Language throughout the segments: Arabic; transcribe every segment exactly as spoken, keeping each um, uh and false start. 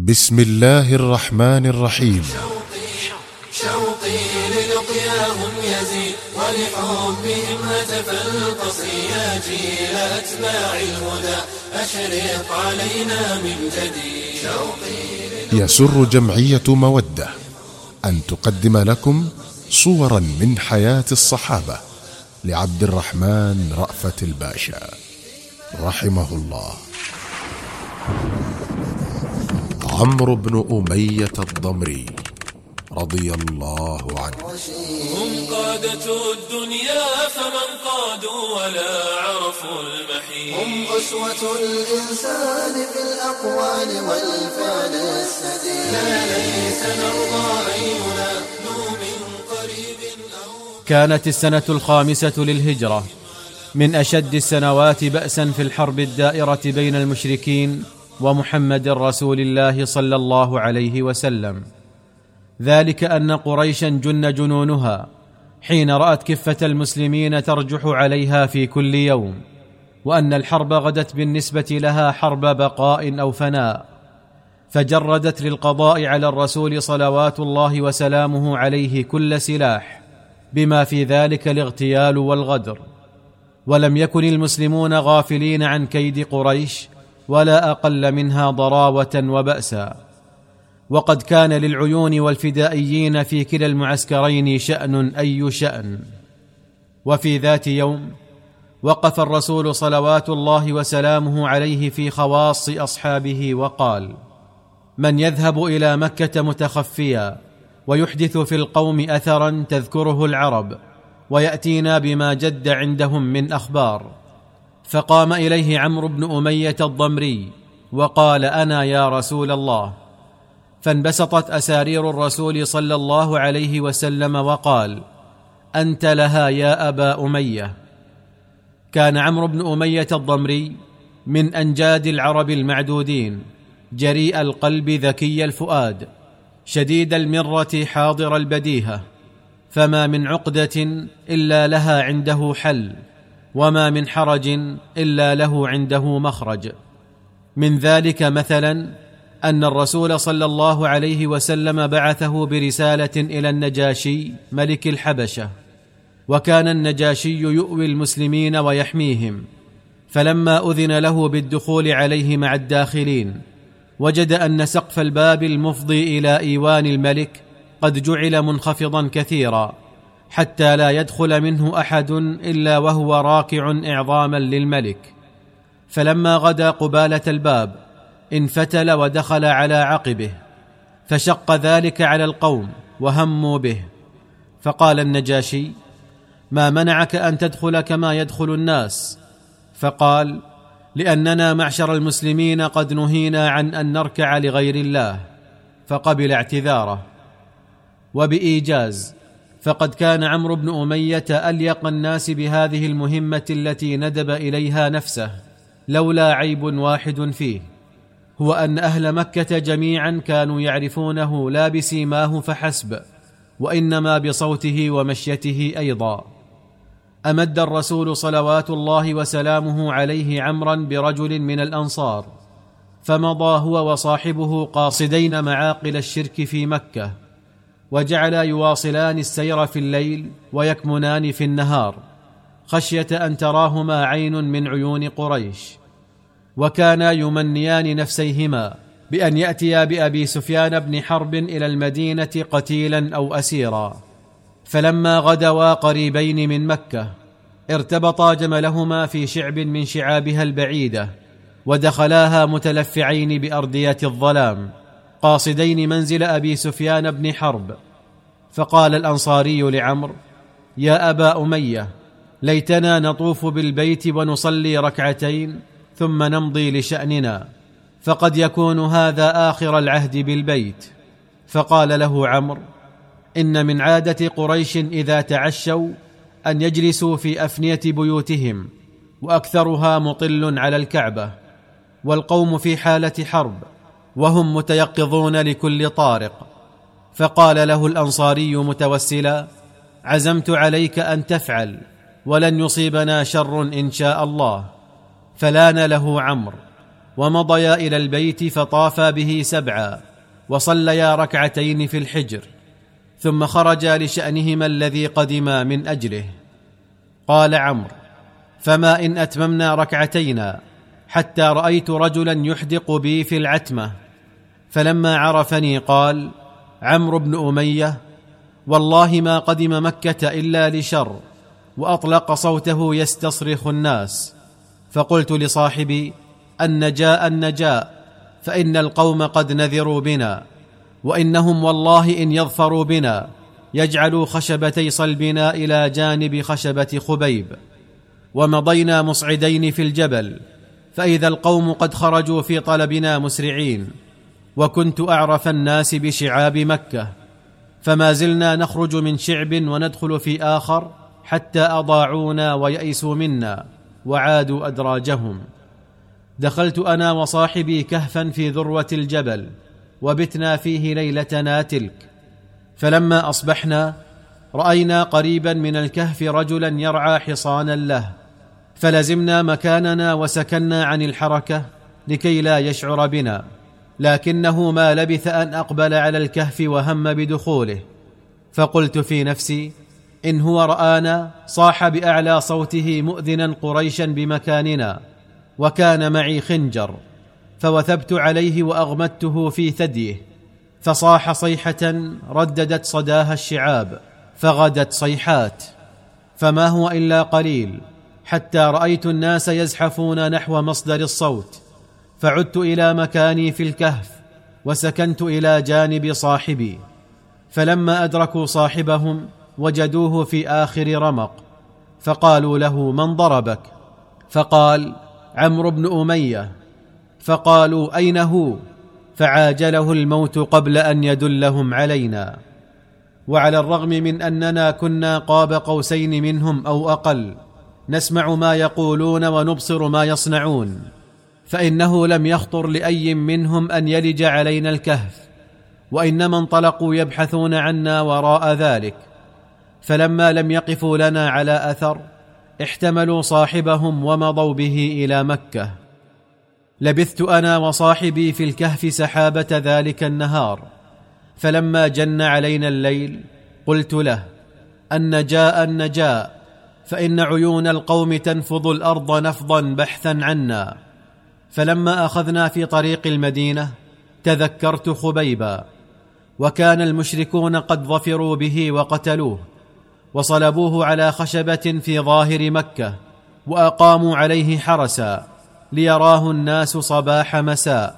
بسم الله الرحمن الرحيم. شوقي, شوقي للقياهم يزيد ولحبهم هتف القصي يا جيل أتباع الهدى أشرق علينا من جديد. شوقي يسر جمعية مودة أن تقدم لكم صورا من حياة الصحابة لعبد الرحمن رأفت الباشا رحمه الله. عمرو بن أمية الضمري رضي الله عنه. هم قادة الدنيا فمن قادوا ولا عرفوا المحيط. هم أسوة الإنسان في الأقوال والفعل السديد. لا ليس نرضى أن ينالوا من قريب أو. كانت السنة الخامسة للهجرة من أشد السنوات بأسا في الحرب الدائرة بين المشركين ومحمد رسول الله صلى الله عليه وسلم، ذلك أن قريشا جن جنونها حين رأت كفة المسلمين ترجح عليها في كل يوم، وأن الحرب غدت بالنسبة لها حرب بقاء أو فناء، فجردت للقضاء على الرسول صلوات الله وسلامه عليه كل سلاح، بما في ذلك الاغتيال والغدر. ولم يكن المسلمون غافلين عن كيد قريش ولا أقل منها ضراوة وبأسا، وقد كان للعيون والفدائيين في كلا المعسكرين شأن أي شأن. وفي ذات يوم وقف الرسول صلوات الله وسلامه عليه في خواص أصحابه وقال: من يذهب إلى مكة متخفيا ويحدث في القوم أثرا تذكره العرب ويأتينا بما جد عندهم من أخبار. فقام إليه عمرو بن أمية الضمري وقال: أنا يا رسول الله. فانبسطت أسارير الرسول صلى الله عليه وسلم وقال: أنت لها يا أبا أمية. كان عمرو بن أمية الضمري من أنجاد العرب المعدودين، جريء القلب ذكي الفؤاد، شديد المرة حاضر البديهة، فما من عقدة إلا لها عنده حل، وما من حرج إلا له عنده مخرج. من ذلك مثلا أن الرسول صلى الله عليه وسلم بعثه برسالة إلى النجاشي ملك الحبشة، وكان النجاشي يؤوي المسلمين ويحميهم، فلما أذن له بالدخول عليه مع الداخلين وجد أن سقف الباب المفضي إلى إيوان الملك قد جعل منخفضا كثيرا، حتى لا يدخل منه أحد إلا وهو راكع إعظاما للملك. فلما غدا قبالة الباب انفتل ودخل على عقبه، فشق ذلك على القوم وهموا به. فقال النجاشي: ما منعك أن تدخل كما يدخل الناس؟ فقال: لأننا معشر المسلمين قد نهينا عن أن نركع لغير الله. فقبل اعتذاره. وبإيجاز فقد كان عمرو بن أمية أليق الناس بهذه المهمة التي ندب إليها نفسه، لولا عيب واحد فيه، هو أن أهل مكة جميعا كانوا يعرفونه لا بسيماه فحسب، وإنما بصوته ومشيته أيضا. أمد الرسول صلوات الله وسلامه عليه عمرا برجل من الأنصار، فمضى هو وصاحبه قاصدين معاقل الشرك في مكة، وجعلا يواصلان السير في الليل ويكمنان في النهار، خشية أن تراهما عين من عيون قريش. وكانا يمنيان نفسيهما بأن يأتيا بأبي سفيان بن حرب إلى المدينة قتيلا أو أسيرا. فلما غدوا قريبين من مكة ارتبطا جملهما في شعب من شعابها البعيدة، ودخلاها متلفعين بأردية الظلام، قاصدين منزل أبي سفيان بن حرب. فقال الأنصاري لعمرو: يا أبا أمية، ليتنا نطوف بالبيت ونصلي ركعتين ثم نمضي لشأننا، فقد يكون هذا آخر العهد بالبيت. فقال له عمرو: إن من عادة قريش إذا تعشوا أن يجلسوا في أفنية بيوتهم، وأكثرها مطل على الكعبة، والقوم في حالة حرب وهم متيقظون لكل طارق. فقال له الأنصاري متوسلا: عزمت عليك أن تفعل، ولن يصيبنا شر إن شاء الله. فلان له عمرو ومضيا إلى البيت فطافا به سبعا وصليا ركعتين في الحجر، ثم خرجا لشأنهما الذي قدما من أجله. قال عمرو: فما إن أتممنا ركعتينا حتى رأيت رجلا يحدق بي في العتمة، فلما عرفني قال: عمرو بن أمية والله ما قدم مكة إلا لشر، وأطلق صوته يستصرخ الناس. فقلت لصاحبي: النجاء النجاء، فإن القوم قد نذروا بنا، وإنهم والله إن يظفروا بنا يجعلوا خشبتي صلبنا إلى جانب خشبة خبيب. ومضينا مصعدين في الجبل، فإذا القوم قد خرجوا في طلبنا مسرعين، وكنت أعرف الناس بشعاب مكة، فما زلنا نخرج من شعب وندخل في آخر حتى أضاعونا ويئسوا منا وعادوا أدراجهم. دخلت أنا وصاحبي كهفا في ذروة الجبل، وبتنا فيه ليلتنا تلك. فلما أصبحنا رأينا قريبا من الكهف رجلا يرعى حصانا له، فلزمنا مكاننا وسكنا عن الحركة لكي لا يشعر بنا، لكنه ما لبث أن أقبل على الكهف وهم بدخوله. فقلت في نفسي: إن هو رآنا صاح بأعلى صوته مؤذنا قريشا بمكاننا، وكان معي خنجر، فوثبت عليه وأغمدته في ثديه، فصاح صيحة رددت صداها الشعاب، فغدت صيحات، فما هو إلا قليل حتى رأيت الناس يزحفون نحو مصدر الصوت، فعدت إلى مكاني في الكهف وسكنت إلى جانب صاحبي. فلما أدركوا صاحبهم وجدوه في آخر رمق، فقالوا له: من ضربك؟ فقال: عمرو بن أمية. فقالوا: أين هو؟ فعاجله الموت قبل أن يدلهم علينا. وعلى الرغم من أننا كنا قاب قوسين منهم أو أقل، نسمع ما يقولون ونبصر ما يصنعون، فإنه لم يخطر لأي منهم أن يلج علينا الكهف، وإنما انطلقوا يبحثون عنا وراء ذلك. فلما لم يقفوا لنا على أثر احتملوا صاحبهم ومضوا به إلى مكة. لبثت أنا وصاحبي في الكهف سحابة ذلك النهار، فلما جن علينا الليل قلت له: النجاء النجاء، فإن عيون القوم تنفض الأرض نفضا بحثا عنا. فلما أخذنا في طريق المدينة تذكرت خبيبا، وكان المشركون قد ظفروا به وقتلوه، وصلبوه على خشبة في ظاهر مكة، وأقاموا عليه حرسا ليراه الناس صباح مساء.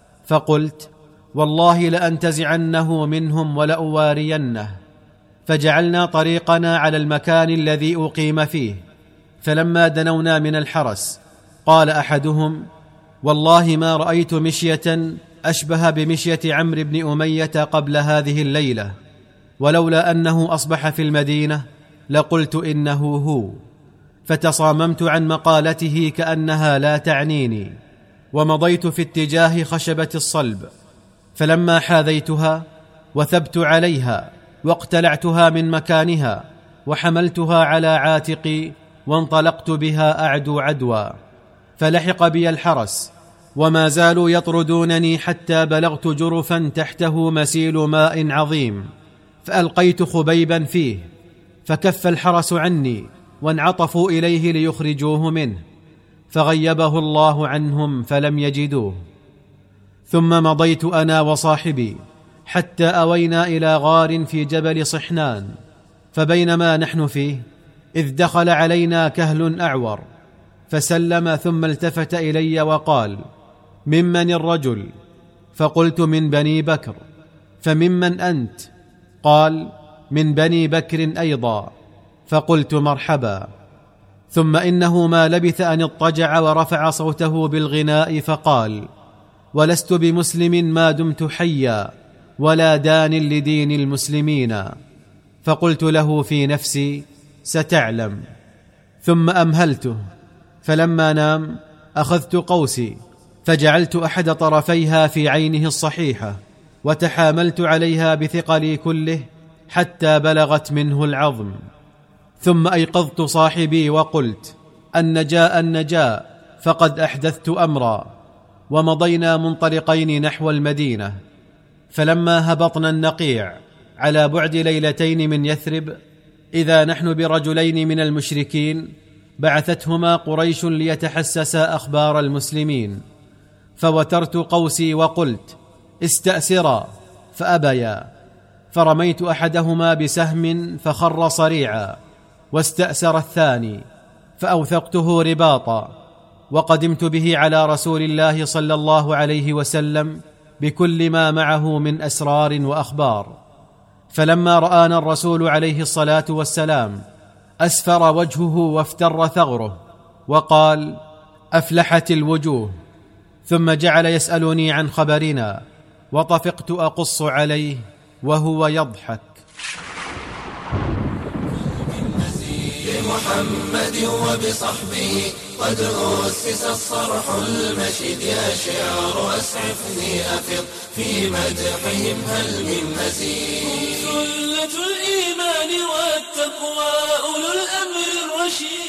فقلت: والله لأنتزعنه منهم ولأوارينه. فجعلنا طريقنا على المكان الذي أقيم فيه. فلما دنونا من الحرس قال أحدهم: والله ما رأيت مشية أشبه بمشية عمرو بن أمية قبل هذه الليلة، ولولا أنه أصبح في المدينة لقلت إنه هو. فتصاممت عن مقالته كأنها لا تعنيني، ومضيت في اتجاه خشبة الصلب. فلما حاذيتها وثبت عليها واقتلعتها من مكانها وحملتها على عاتقي وانطلقت بها أعدو عدوى، فلحق بي الحرس وما زالوا يطردونني حتى بلغت جرفا تحته مسيل ماء عظيم، فألقيت خبيبا فيه، فكف الحرس عني وانعطفوا إليه ليخرجوه منه، فغيبه الله عنهم فلم يجدوه. ثم مضيت أنا وصاحبي حتى أوينا إلى غار في جبل صحنان، فبينما نحن فيه إذ دخل علينا كهل أعور، فسلم ثم التفت إلي وقال: ممن الرجل؟ فقلت: من بني بكر. فممن أنت؟ قال: من بني بكر أيضا. فقلت: مرحبا. ثم إنه ما لبث أن اضطجع ورفع صوته بالغناء فقال: ولست بمسلم ما دمت حيا، ولا دان لدين المسلمين. فقلت له في نفسي: ستعلم. ثم أمهلته، فلما نام أخذت قوسي فجعلت أحد طرفيها في عينه الصحيحة، وتحاملت عليها بثقلي كله حتى بلغت منه العظم. ثم أيقظت صاحبي وقلت: النجاء النجاء، فقد أحدثت أمرا. ومضينا منطلقين نحو المدينة. فلما هبطنا النقيع على بعد ليلتين من يثرب، إذا نحن برجلين من المشركين بعثتهما قريش ليتحسسا أخبار المسلمين، فوترت قوسي وقلت استأسرا، فأبيا، فرميت أحدهما بسهم فخر صريعا، واستأسر الثاني فأوثقته رباطا، وقدمت به على رسول الله صلى الله عليه وسلم بكل ما معه من أسرار وأخبار. فلما رآنا الرسول عليه الصلاة والسلام أسفر وجهه وافتر ثغره، وقال أفلحت الوجوه، ثم جعل يسألني عن خبرنا، وطفقت أقص عليه وهو يضحك. بمحمد وبصحبه قد أسس الصرح المشيد، يا شعر أسعفني أفض في مدحهم هل من مزيد. سلة الإيمان والتقوى أولو الأمر الرشيد.